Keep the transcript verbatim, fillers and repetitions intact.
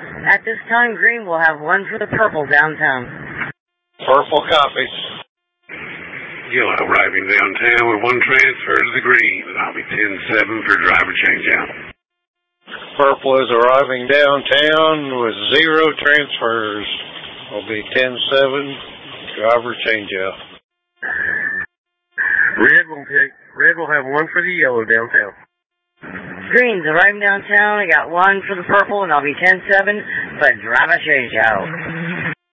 At this time, green will have one for the purple downtown. Purple copies. Yellow arriving downtown with one transfer to the green. I'll be ten seven for driver changeout. Purple is arriving downtown with zero transfers. Will be ten seven, driver changeout. Red will pick. Red will have one for the yellow downtown. Green's arriving downtown. I got one for the purple, and I'll be ten seven, but driver changeout.